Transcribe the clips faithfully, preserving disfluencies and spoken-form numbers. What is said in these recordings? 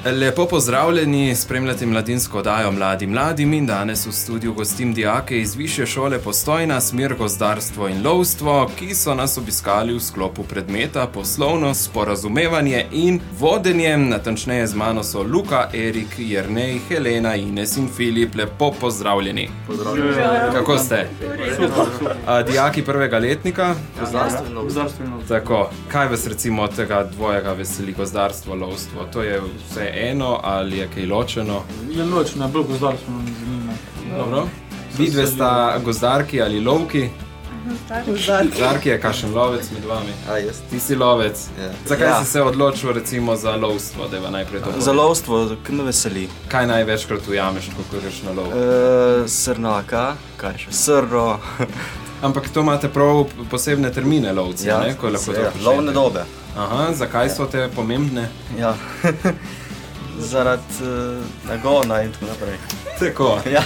Lepo pozdravljeni, spremljate mladinsko oddajo Mladi mladim in danes v studiu gostim dijake iz Višje šole Postojna, smer gozdarstvo in lovstvo, ki so nas obiskali v sklopu predmeta poslovno sporazumevanje in vodenje. Natančneje z mano so Luka, Erik, Jernej, Helena, Ines in Filip. Lepo pozdravljeni. Pozdravljeni. Kako ste? A, dijaki prvega letnika? Gozdarstveno. Gozdarstveno. Tako, kaj vas recimo od tega dvojega veseli, gozdarstvo, lovstvo? To je vse eno ali je kaj ločeno? Je ločeno, bolj gozdarstveno me zanima. Dobro. Vidve sta gozdarki ali lovki? Gozdarki. Gozdarki je kakšen lovec med vami? A, jaz. Ti si lovec. Ja. Zakaj Ja. si se odločil recimo za lovstvo, da je najprej to Za lovstvo, ki me veseli. Kaj največkrat ujameš, ko greš na lov? E, srnaka, kaj še? Srno. Ampak to imate prav posebne termine lovci, Ja, ne? Ko lahko to seveda. počnete. Lovne dobe. Aha, zakaj so te pomembne? Ja. Zaradi uh, nagona in tako naprej. Tako. Ja.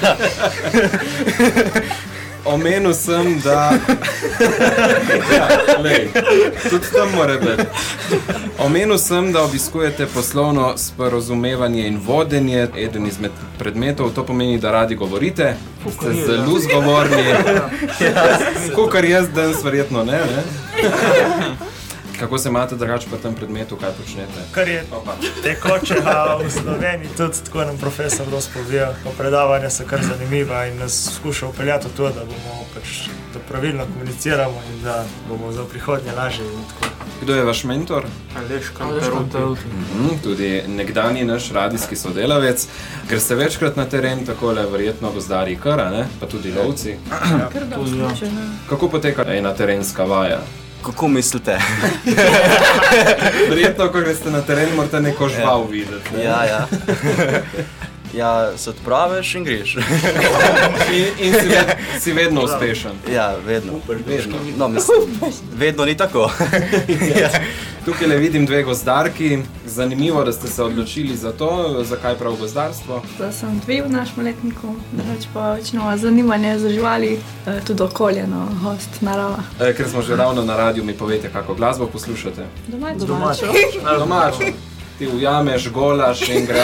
Omenil sem, da... ja, lej, tudi tam mora biti. Omenil sem, da obiskujete poslovno sporazumevanje in vodenje, eden izmed predmetov, to pomeni, da radi govorite, ste zelo zgovorni, kakor jaz danes verjetno ne, ne? Kako se imate drugače po tem predmetu, kaj počnete? Kar je tekočega v Sloveniji, tudi tako nam profesor dosti pove, pa predavanja so kar zanimiva in nas skuša upeljati v to, da bomo pač, da pravilno komuniciramo in da bomo za prihodnje lažje in tako. Kdo je vaš mentor? Aleš Kantaruti. Mhm, tudi nekdanji naš radijski sodelavec, ker ste večkrat na teren, takole verjetno gozdarji kar, ne? Pa tudi lovci. Kar dosti vključeno. Kako poteka ena terenska vaja? Kako mislite? Verjetno, ko greste na teren, morate neko žival videti. Ne? Ja, ja. Ja, se odpraviš in greš. In, in si, ved, si vedno uspešen. Ja, vedno. Vedno. No, mislim, vedno ni tako. Ja. Tukaj le vidim dve gozdarki. Zanimivo, da ste se odločili za to. Zakaj prav gozdarstvo? Da sem dve v našem letniku, drugače pa večno zanimanje za živali, eh, tudi okolje, no, gost, narava. E, ker smo že ravno na radiju, mi povete, kako glasbo poslušate. Domačo. Domačo. Domačo. Ti ujameš golaš in gre.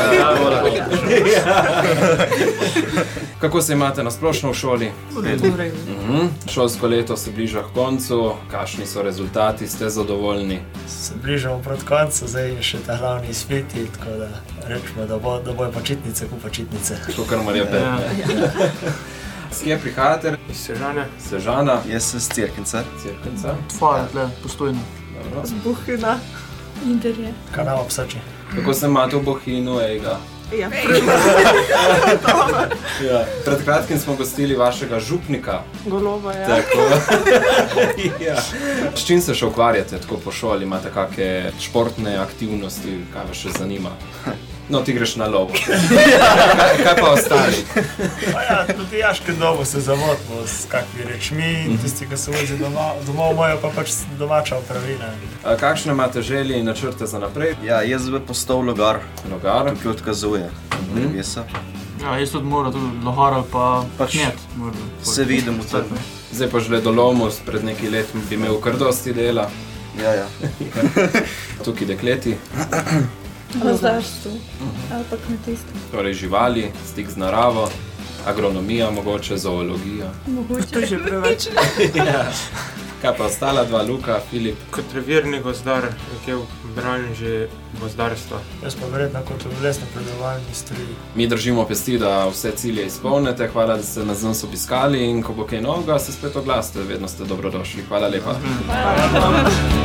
Kako se imate na splošno v šoli? Mhm. Šolsko leto se bliža k koncu. Kakšni so rezultati? Ste zadovoljni? Se bližamo proti koncu, zdaj je še ta glavni izpiti, tako da rečemo, da bo, da bojo počitnice, ko počitnice. To kar mar je pet. S kje prihajate? Iz Sežane. Sežana, Jaz sem z Cirkinca. Cirkenca. Tvoja, tle, Postojna. Dobro. Zbuhina. Interje. Kanava Psači. Kako se imate v Bohinju, ejga? Ja, Ja. Pred kratkim smo gostili vašega župnika. Goloba, ja. Tako. Ja. S čim se še ukvarjate tako po šoli? Imate kakšne športne aktivnosti, kaj vas še zanima? No, ti greš na lov. Kaj, kaj pa ostali? Pa ja, tudi jaške dobo se zamotimo s kakvi rečmi in tisti, ki se vozi domov, domov mojo pa pač domača opravina. A kakšne imate želje in načrte za naprej? Ja, jaz bi postal logar, Nogar. ki odkazuje drevesa. Ja, jaz tudi mora, tudi lohar ali pa Pač kmet. mora. Se vidim v tem. Zdaj pa žledolomu, pred nekaj let bi imel kar dosti dela. Ja, ja. Tukaj dekleti, Gozdarstvo. Ali pa kmetijstvo. torej živali, stik z naravo, agronomija, mogoče zoologija. Mogoče. To je že preveč. Ja. Kaj pa ostala dva, Luka, Filip? Kot revirni gozdar, nekje branim že gozdarstva. Jaz pa verjetno kot v lesno-predelovalni industriji. Mi držimo pesti, da vse cilje izpolnite. Hvala, da ste nas danes obiskali in ko bo kaj novega, se spet oglasite. Vedno ste dobrodošli. Hvala lepa. Hvala.